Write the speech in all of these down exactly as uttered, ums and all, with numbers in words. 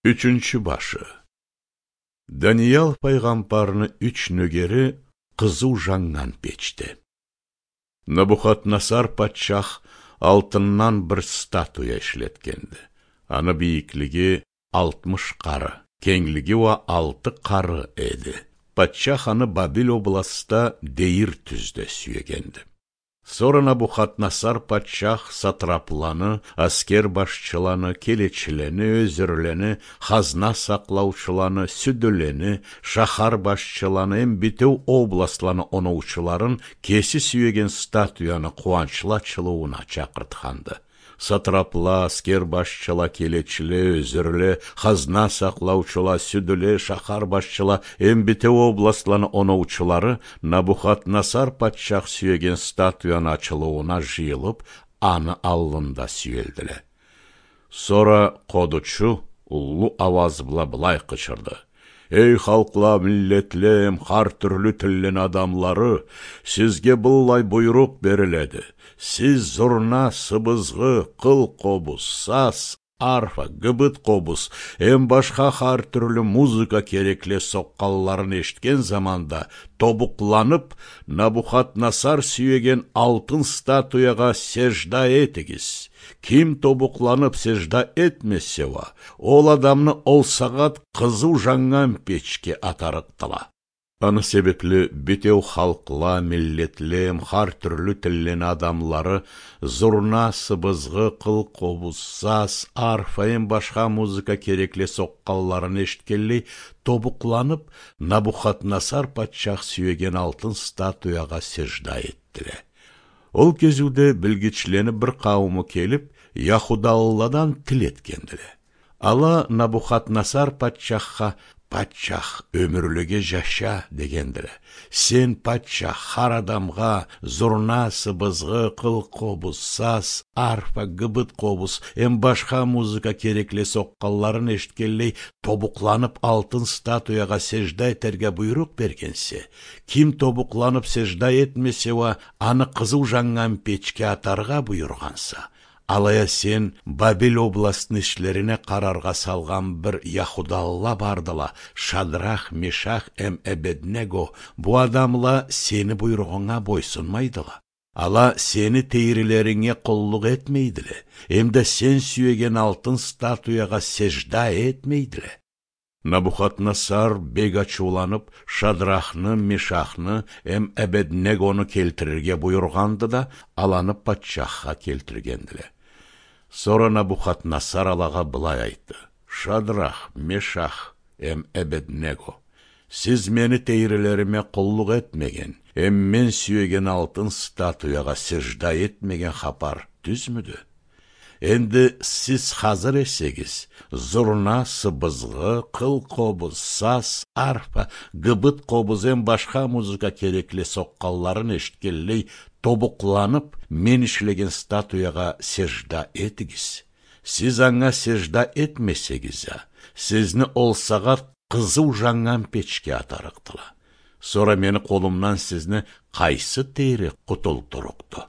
Üçüncü başı. Даниял пайғамбарны үч нөгері қызу жаңнан печті. Набухаднасар патшах алтыннан бір статуя ішлеткенді. Аны бейіклігі алтмыш қары, кеңлігі ва алты қары еді. Патшах аны Бабил областа дейір түзді сүйегенді. Sonra Набухаднасар патшах сатрапланы, аскер башчыланы, келечілені, өзірлені, хазна сақлаушыланы, сүділені, шахар башчыланы, эмбитеу обласланы оноучыларын кесі сүйеген статуяны қуанчыла чылуына чақыртқанды. Сатрапла, аскер башчыла, келечілі, өзірлі, хазна сақлаушыла, сүділі, шахар башчыла, эмбитеу обласланы оноучылары Набухаднасар патшах сүйеген статуяны ачылуына жиылып, аны аллында сүйелділі. Sonra қодучу уллу аваз бла былай қычырды. Эй халқла, миллетлем, хар түрлі тіллен адамлары, сізге бұллай бұйрық беріледі. Сіз зұрна, сыбызғы, қыл қобыз, сас, арфа, гыбыт қобыз, әм башқа хар түрлі музыка керекле соққалларын ешткен заманда тобуқланып, Набухаднасар сүйеген алтын статуяға сежда етігіз. Ким тобуқланып сежда етмесе ва, ол адамны ол сағат қызу жаңған печке атарықтыла. Аны себеплі бетеу халқла, миллетлем, хар түрлі тіллен адамлары зұрна, сыбызғы, қыл қобыз, сас, арфа, ем башқа музыка керекле соққалларын ешткелей тобуқланып, Набухаднасар патшах сүйеген алтын статуяға сежда еттілі. Ол кезуде білгічлені бір қауымы келіп, Яхудалладан тіл еткенділі. Ала Набухаднасар патшахқа «Патшах, өмірліге жаша» дегенділі. Сен патшах хар адамға зұрна, сыбызғы, қыл қобыз, сас, арфа, гыбыт қобыз, әм башқа музыка керекле соққалларын ешткелей тобуқланып алтын статуяға сежда етерге бұйрық бергенсе, ким тобуқланып сежда етмесе ва, аны қызу жаңған печке атарға бұйырғанса, алая сен Бабил областын ішлеріне қарарға салған бір Яхудалла бардыла, Шадрах, Мешах, әм Әбеднего, бұ адамла сені бұйрығыңа бойсынмайдыла. Ала сені тейрілеріңе құллық етмейділі, әмді сен сүйеген алтын статуяға сежда етмейділі. Набухаднасар бек ачуланып, Шадрахны, Мешахны, әм Әбеднегоны келтірерге бұйырғанды да, аланып патшахқа келтіргенділі. Sonra Набухаднасар алаға былай айтты. Шадрах, Мешах, әм Әбеднего, сіз мені тейрелеріме құллық етмеген, әм мен сүйеген алтын статуяға сежда етмеген хапар түзмүді? Енді сіз қазір есегіз, зұрна, сыбызғы, қыл қобыз, сас, арфа, гыбыт қобыз, әм башқа музыка керекле соққалларын ешткелей тобуқланып, мен ішлеген статуяға сежда етігіз. Сіз аңа сежда етмесегіз, сізні ол сағат қызу жаңған печке атарықтыла. Sonra мені қолымнан сізні қайсы тейрі құтыл тұрықты.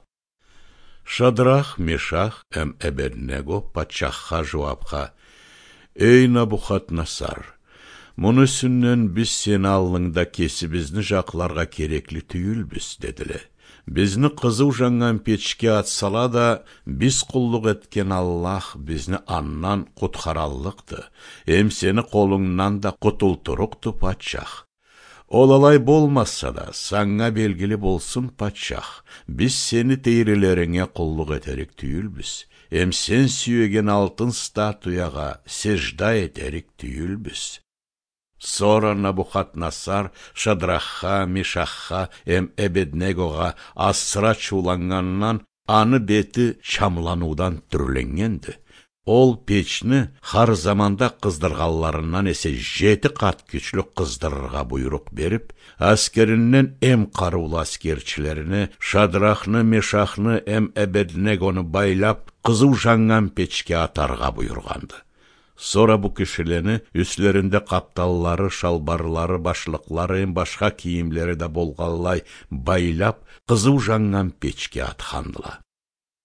Шадрах, Мешах, әм Әбеднего патшахқа жуапқа: «Эй Набухаднасар, мұны сүннен біз сен алыңда кесі бізні жақларға кереклі түйілбіз» деділі. Бізні қызу жаңған печке атсала да, біз құллық еткен Аллах бізні аннан құтқараллықты, әм сені қолыңнан да құтылтырықты патшах. Ол алай болмаса да, саңа белгілі болсын патшах, біз сені тейрелеріңе құллық етерік түйілбіз, әм сен сүйеген алтын статуяға сежда етерік түйілбіз. Sonra Набухаднасар Шадрахқа, Мешахқа, әм Әбеднегоға асыра чуланғаннан аны беті чамланудан түрленгенді. Ол печні хар заманда қыздырғаларынан есе жеті қат күчлік қыздырырға бұйрық беріп, әскерінен әм қарулы әскерчілеріні Шадрахны, Мешахны, әм Әбеднегоны байлап, қызу жаңған печке атарға бұйырғанды. Sonra bu kişileni üstlerinde kaptalları, şalbarları, başlıkları, en başka kiyimleri de bolgallay baylap, kızıl жаңған печке atxandıla.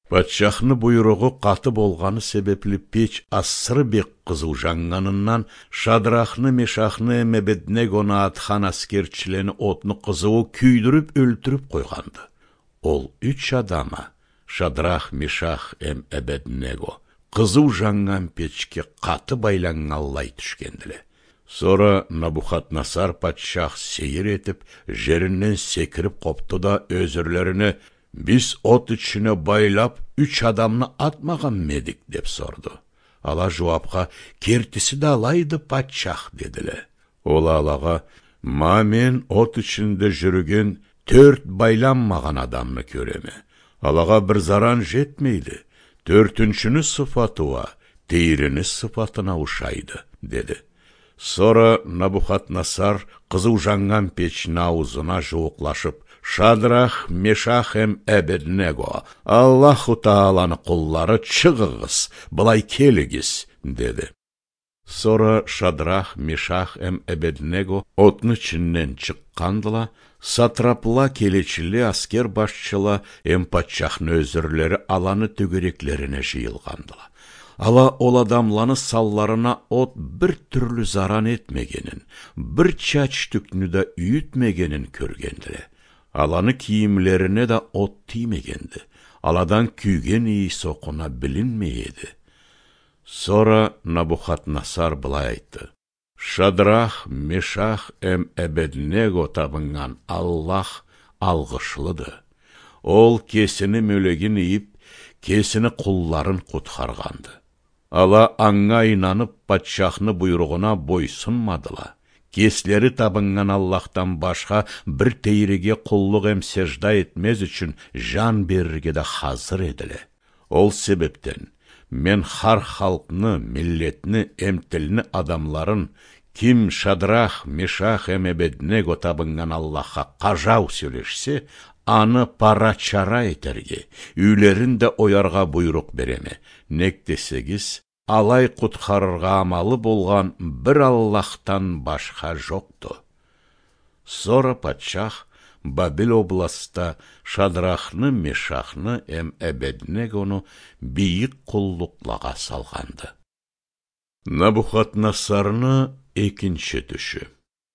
Патшахны буйругу каты болганы себеплі печ асыры бек кызуу жаңганынан Шадрахны, Мешахны, Эбеднегону атхан аскерчилени отну кызуу күйдүрүп өлтүрүп койганды. Ол үч адама, Шадрах, Мешах эм Эбедnego, кызуу жаңган печке каты байлангаллай түшкендиле. Сора Набухатнасар патшах сейир етіп, жерінен секіріп қопты да өзірлеріне «Біз от ішіне байлап, үч адамны атмаған медик» деп сорды. Ала жуапқа «Кертісі да алайды патшах» деділі. Ол алаға «Ма мен от ішінде жүрген төрт байланмаған адамны көреме. Алаға бір заран жетмейді. Төртіншіні sıfatыва, тейіріні sıfatына ушайды» деді. Сора Набухатнасар кызуу жаңган печтин аузына жууклашып, Шадрах, Мешах эм Эбедnego, Аллаху Тааланы куллары, чыгыгыз, былай келигиз, деди. Сора Шадрах, Мешах эм Эбедnego отны ичинен чыккандыла, сатрапла келечили аскер башчыла эм патшахны өзүрлери аланы төгөреклерине жыйылгандыла. Ала ол адамланы салларына от бір түрлі заран етмегенін, бір чач түкні да үйітмегенін көргенділі. Аланы киімлеріне да от тимегенді. Аладан күйген ий соқына білінмейеді. Сора Набухатнасар былай айтты. Шадрах, Мешах эм Эбедnego табынган Аллах алғышлыды. Ол кесіні мөлегін ийіп, кесіні құлларын құтқарғанды. Ала аңға инанып патшахны буйругуна бойсунмадыла. Кеслери табынган Аллахтан башка бір тейриге куллук эм сежда этмез үчүн жан берирге да hazır едиле. Ол себептен мен хар халкны, миллетни, эм тилни адамларын ким Шадрах, Мешах эм Эбедnego табынган Аллахка кажау сөйлешсе, аны пара-чара етерге, үйлерін де оярға буйрук береме. Нек десегіз, алай құтқарырға амалы болған бір Аллахтан башқа жоқты. Сора патшах Бабил областа Шадрахны, Мешахны эм Эбеднегону бийик құллуклаға салғанды. Набухатнасарны екінші түші.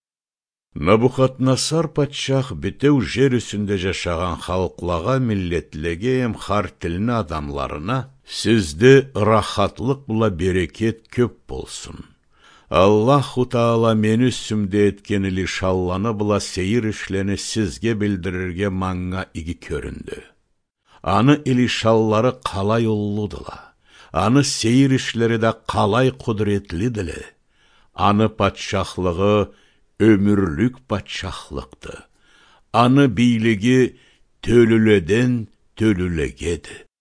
Набухатнасар патшах бітеу жер үсінде жашаған халықлаға, миллетлеге эм хар тилни адамларына сізді рахатлық була берекет көп болсын. Аллаху Таала мені үстімде еткені лишалланы була сейір ішлені сізге білдірерге маңға иги көрінді. Аны илишаллары қалай оллудыла. Аны сейір ішлері де қалай құдіретліділі. Аны патшахлығы ömürlük patşahlıktı. Anı biyligi tölüleden tölülegedi.